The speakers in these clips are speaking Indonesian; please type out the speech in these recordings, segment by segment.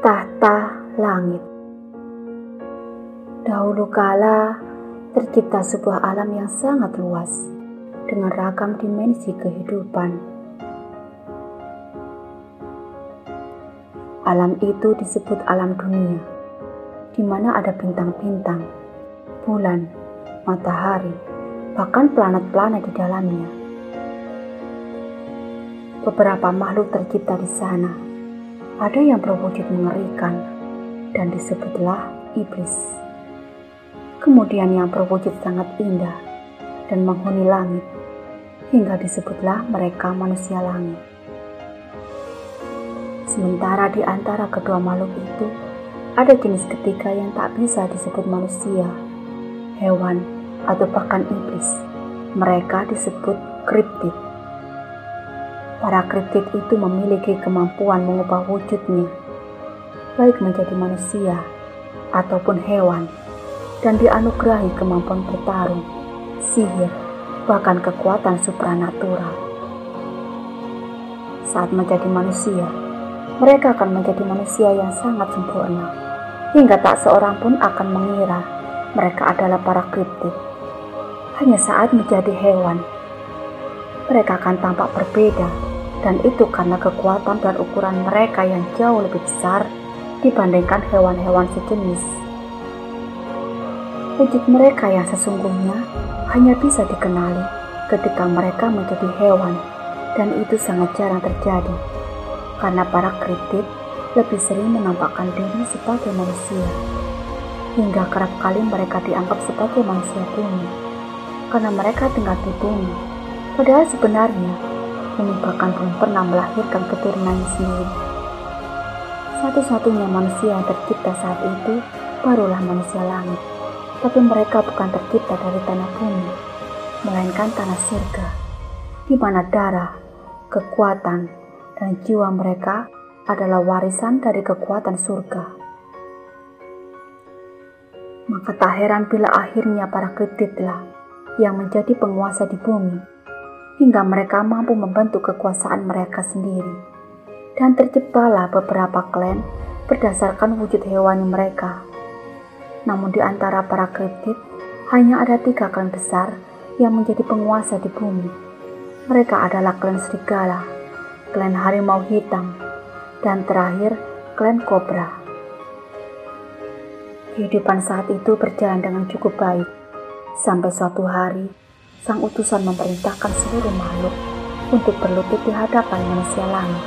Tahta langit. Dahulu kala tercipta sebuah alam yang sangat luas dengan ragam dimensi kehidupan. Alam itu disebut alam dunia, di mana ada bintang-bintang, bulan, matahari, bahkan planet-planet di dalamnya. Beberapa makhluk tercipta di sana. Ada yang berwujud mengerikan dan disebutlah iblis. Kemudian yang berwujud sangat indah dan menghuni langit, hingga disebutlah mereka manusia langit. Sementara di antara kedua makhluk itu, ada jenis ketiga yang tak bisa disebut manusia, hewan, atau bahkan iblis. Mereka disebut kriptid. Para kriptid itu memiliki kemampuan mengubah wujudnya, baik menjadi manusia ataupun hewan, dan dianugerahi kemampuan bertarung, sihir, bahkan kekuatan supranatural. Saat menjadi manusia, mereka akan menjadi manusia yang sangat sempurna, hingga tak seorang pun akan mengira mereka adalah para kriptid. Hanya saat menjadi hewan, mereka akan tampak berbeda, dan itu karena kekuatan dan ukuran mereka yang jauh lebih besar dibandingkan hewan-hewan sejenis. Wujud mereka yang sesungguhnya hanya bisa dikenali ketika mereka menjadi hewan, dan itu sangat jarang terjadi, karena para kriptid lebih sering menampakkan diri sebagai manusia, hingga kerap kali mereka dianggap sebagai manusia bumi, karena mereka tinggal di bumi, padahal sebenarnya bumi bahkan belum pernah melahirkan keturunannya sendiri. Satu-satunya manusia yang tercipta saat itu barulah manusia langit. Tapi mereka bukan tercipta dari tanah bumi, melainkan tanah surga, di mana darah, kekuatan, dan jiwa mereka adalah warisan dari kekuatan surga. Maka tak heran bila akhirnya para kriptidlah yang menjadi penguasa di bumi, hingga mereka mampu membentuk kekuasaan mereka sendiri, dan terciptalah beberapa klan berdasarkan wujud hewani mereka. Namun di antara para kriptid, hanya ada 3 klan besar yang menjadi penguasa di bumi. Mereka adalah klan serigala, klan harimau hitam, dan terakhir klan kobra. Kehidupan saat itu berjalan dengan cukup baik, sampai suatu hari sang utusan memerintahkan seluruh makhluk untuk berlutut di hadapan manusia langit.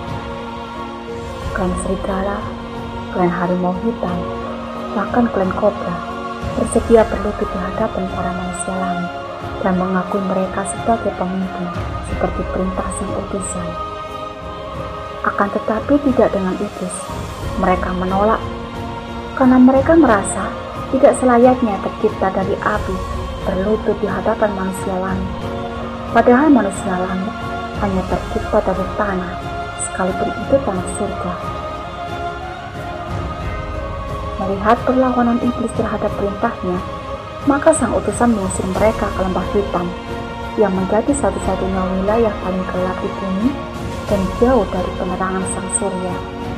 Klan serigala, klan harimau hitam, bahkan klan kobra bersedia berlutut di hadapan para manusia langit dan mengakui mereka sebagai pemimpin seperti perintah sang utusan. Akan tetapi tidak dengan iblis. Mereka menolak karena mereka merasa tidak selayaknya tercipta dari api berlutut di hadapan manusia langit. Padahal manusia langit hanya tercipta dari tanah, sekalipun itu tanah surga. Melihat perlawanan iblis terhadap perintahnya, maka sang utusan mengusir mereka ke lembah hitam, yang menjadi satu-satunya wilayah paling gelap di bumi dan jauh dari penerangan sang surya.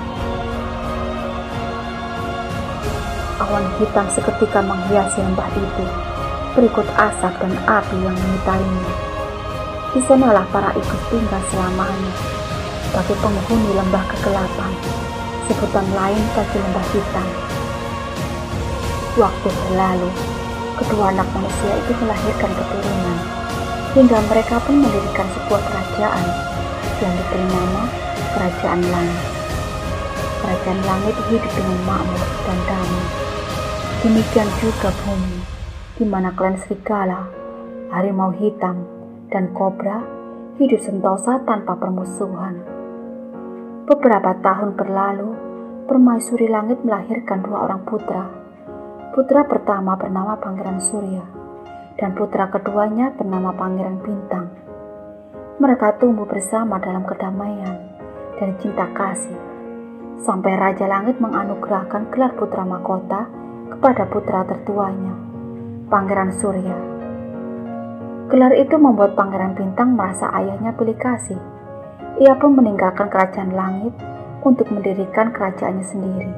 Awan hitam seketika menghiasi lembah itu, berikut asap dan api yang menyitainya. Di sanalah para iblis tinggal selamanya, sebagai penghuni lembah kegelapan, sebutan lain bagi lembah hitam. Waktu berlalu, kedua anak manusia itu melahirkan keturunan, hingga mereka pun mendirikan sebuah kerajaan yang diberi nama Kerajaan Langit. Kerajaan Langit hidup dengan makmur dan damai. Demikian juga bumi, di mana klan serigala, harimau hitam, dan kobra hidup sentosa tanpa permusuhan. Beberapa tahun berlalu, permaisuri langit melahirkan 2 orang putra. Putra pertama bernama Pangeran Surya, dan putra keduanya bernama Pangeran Bintang. Mereka tumbuh bersama dalam kedamaian dan cinta kasih, sampai Raja Langit menganugerahkan gelar putra mahkota kepada putra tertuanya, Pangeran Surya. Gelar itu membuat Pangeran Bintang merasa ayahnya pilih kasih. Ia pun meninggalkan kerajaan langit untuk mendirikan kerajaannya sendiri.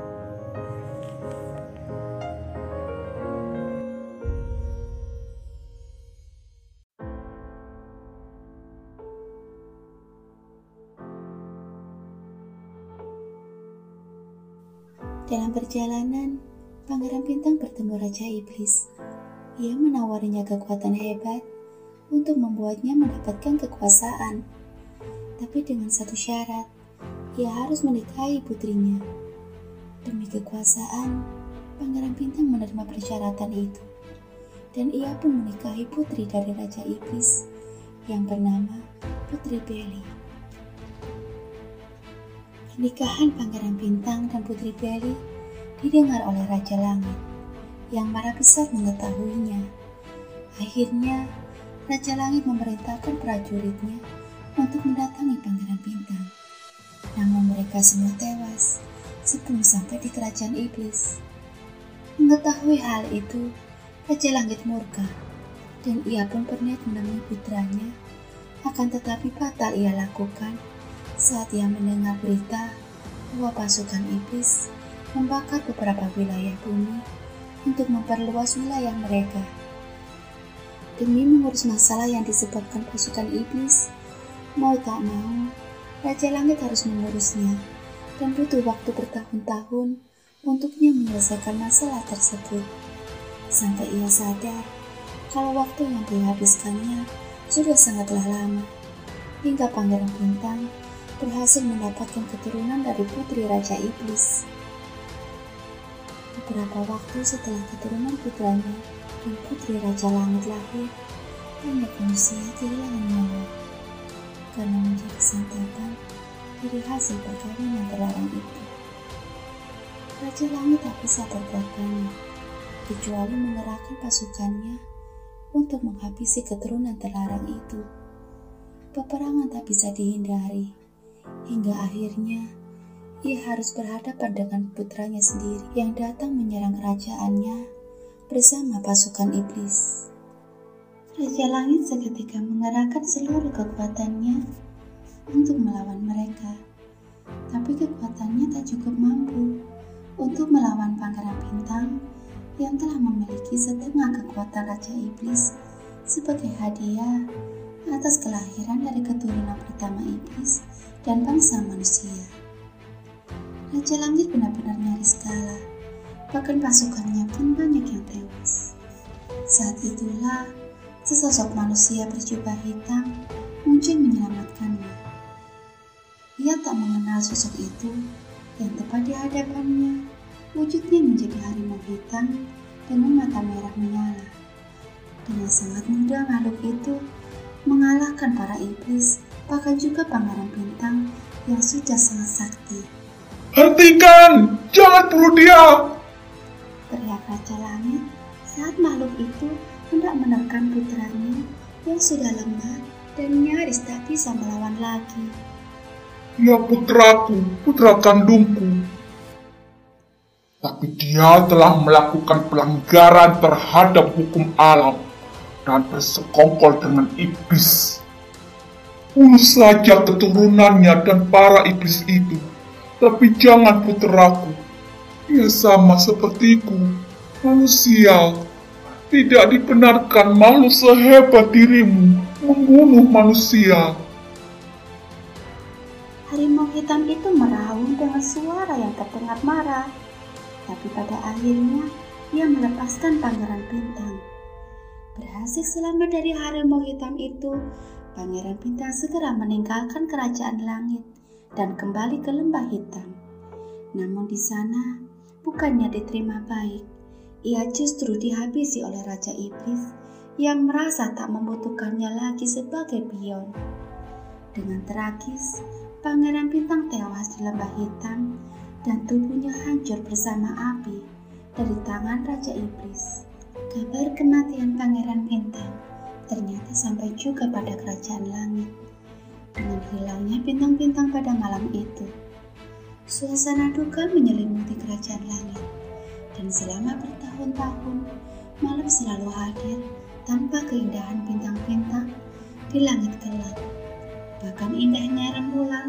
Dalam perjalanan, Pangeran Bintang bertemu Raja Iblis. Ia menawarinya kekuatan hebat untuk membuatnya mendapatkan kekuasaan. Tapi dengan satu syarat, ia harus menikahi putrinya. Demi kekuasaan, Pangeran Bintang menerima persyaratan itu. Dan ia pun menikahi putri dari Raja Iblis yang bernama Putri Beli. Pernikahan Pangeran Bintang dan Putri Beli didengar oleh Raja Langit yang marah besar mengetahuinya. Akhirnya, Raja Langit memerintahkan prajuritnya untuk mendatangi Pangeran Bintang. Namun mereka semua tewas sebelum sampai di kerajaan iblis. Mengetahui hal itu, Raja Langit murka dan ia pun berniat menemui putranya. Akan tetapi batal ia lakukan saat ia mendengar berita bahwa pasukan iblis membakar beberapa wilayah bumi untuk memperluas wilayah mereka. Demi mengurus masalah yang disebabkan pasukan iblis, mau tak mau, Raja Langit harus mengurusnya dan butuh waktu bertahun-tahun untuknya menyelesaikan masalah tersebut. Sampai ia sadar kalau waktu yang dihabiskannya sudah sangatlah lama, hingga Pangeran Bintang berhasil mendapatkan keturunan dari putri Raja Iblis. Beberapa waktu setelah keturunan putranya dan putri Raja Langit lahir, banyak manusia kehilangan nyawa karena menjadi santapan dari hasil perkawinan terlarang itu. Raja Langit tak bisa berbuat banyak, kecuali mengerahkan pasukannya untuk menghabisi keturunan terlarang itu. Peperangan tak bisa dihindari, hingga akhirnya ia harus berhadapan dengan putranya sendiri yang datang menyerang kerajaannya bersama pasukan iblis. Raja Langit seketika mengerahkan seluruh kekuatannya untuk melawan mereka, tapi kekuatannya tak cukup mampu untuk melawan Pangeran Bintang yang telah memiliki setengah kekuatan Raja Iblis sebagai hadiah atas kelahiran dari keturunan pertama iblis dan bangsa manusia. Raja Langit benar-benar nyaris kalah, bahkan pasukannya pun banyak yang tewas. Saat itulah sesosok manusia berjubah hitam muncul menyelamatkannya. Ia tak mengenal sosok itu yang tepat di hadapannya. Wujudnya menjadi harimau hitam dengan mata merah menyala. Dengan sangat mudah makhluk itu mengalahkan para iblis, bahkan juga Pangeran Bintang yang sudah sangat sakti. "Hentikan! Jangan bunuh dia!" teriak Raja Langit saat makhluk itu hendak menerkam putranya yang sudah lemah dan nyaris tak bisa melawan lagi. "Ya putraku, putra kandungku. Tapi dia telah melakukan pelanggaran terhadap hukum alam dan bersekongkol dengan iblis. Bunuh saja keturunannya dan para iblis itu, tapi jangan putraku. Dia sama sepertiku, manusia. Tidak dibenarkan makhluk sehebat dirimu membunuh manusia." Harimau hitam itu meraung dengan suara yang terdengar marah. Tapi pada akhirnya ia melepaskan Pangeran Bintang. Berhasil selamat dari harimau hitam itu, Pangeran Bintang segera meninggalkan kerajaan langit dan kembali ke lembah hitam. Namun di sana bukannya diterima baik, ia justru dihabisi oleh Raja Iblis yang merasa tak membutuhkannya lagi sebagai pion. Dengan tragis, Pangeran Bintang tewas di lembah hitam dan tubuhnya hancur bersama api dari tangan Raja Iblis. Kabar kematian Pangeran Bintang ternyata sampai juga pada kerajaan langit. Dengan hilangnya bintang-bintang pada malam itu, suasana duka menyelimuti kerajaan langit, dan selama bertahun-tahun malam selalu hadir tanpa keindahan bintang-bintang di langit gelap. Bahkan indahnya rembulan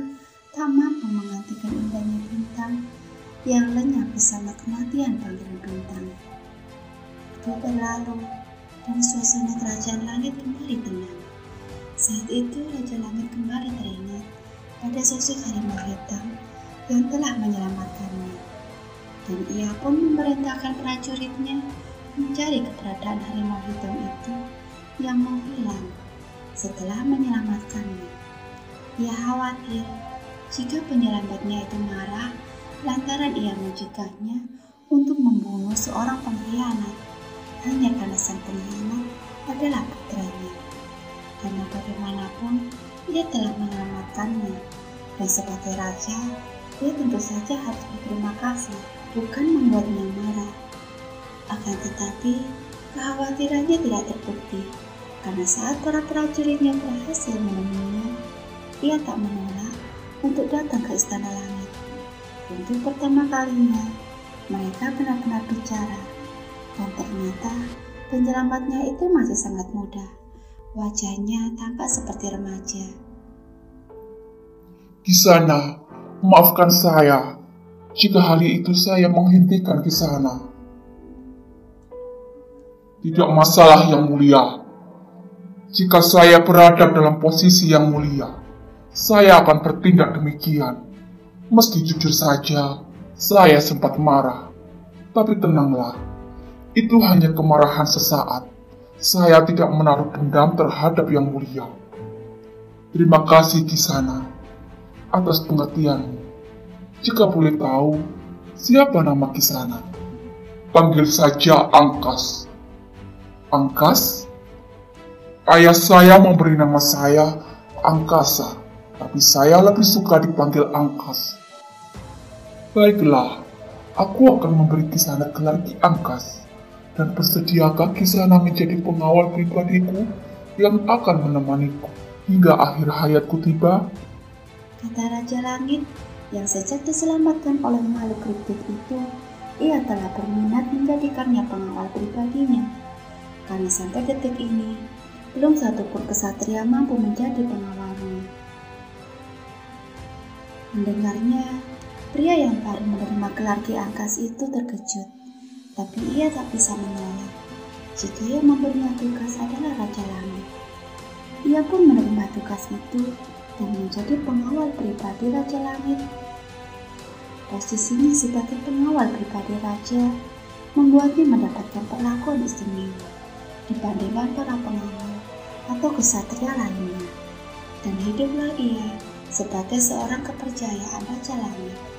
tak mampu menggantikan indahnya bintang yang lenyap bersama kematian panggilan bintang. Waktu berlalu dan suasana kerajaan langit kembali tenang. Saat itu Raja Langit kembali teringat pada sosok harimau hitam yang telah menyelamatkannya. Dan ia pun memerintahkan prajuritnya mencari keberadaan harimau hitam itu yang menghilang setelah menyelamatkannya. Ia khawatir jika penyelamatnya itu marah lantaran ia mencegahnya untuk membunuh seorang pengkhianat hanya karena sang pengkhianat adalah putranya. Karena bagaimanapun ia telah menyelamatkannya, dan sebagai raja ia tentu saja harus berterima kasih, bukan membuatnya marah. Akan tetapi kekhawatirannya tidak terbukti, karena saat para prajuritnya berhasil menemuinya, ia tak menolak untuk datang ke Istana Langit. Untuk pertama kalinya mereka benar-benar bicara, dan ternyata penyelamatnya itu masih sangat muda. Wajahnya tampak seperti remaja. Kisana, maafkan saya jika hari itu saya menghentikan Kisana. Tidak masalah yang mulia. Jika saya berada dalam posisi yang mulia, saya akan bertindak demikian. Meski jujur saja, saya sempat marah. Tapi tenanglah, itu hanya kemarahan sesaat. Saya tidak menaruh dendam terhadap yang mulia. Terima kasih Kisana atas pengertianmu. Jika boleh tahu, siapa nama Kisana? Panggil saja Angkas. Angkas? Ayah saya memberi nama saya Angkasa, tapi saya lebih suka dipanggil Angkas. Baiklah, aku akan memberi Kisana gelar Ki Angkas. Dan bersediakah Kisana menjadi pengawal pribadiku yang akan menemaniku hingga akhir hayatku tiba? Kata Raja Langit yang sejak diselamatkan oleh makhluk kriptik itu, ia telah berminat menjadikannya pengawal pribadinya. Karena sampai detik ini, belum satupun kesatria mampu menjadi pengawalnya. Mendengarnya, pria yang baru menerima gelar Ki Angkas itu terkejut. Tapi ia tak bisa menolak jika yang memberinya tugas adalah Raja Langit. Ia pun menerima tugas itu dan menjadi pengawal pribadi Raja Langit. Posisinya sebagai pengawal pribadi Raja membuatnya mendapatkan perlakuan istimewa dibandingkan para pengawal atau kesatria lainnya. Dan hiduplah ia sebagai seorang kepercayaan Raja Langit.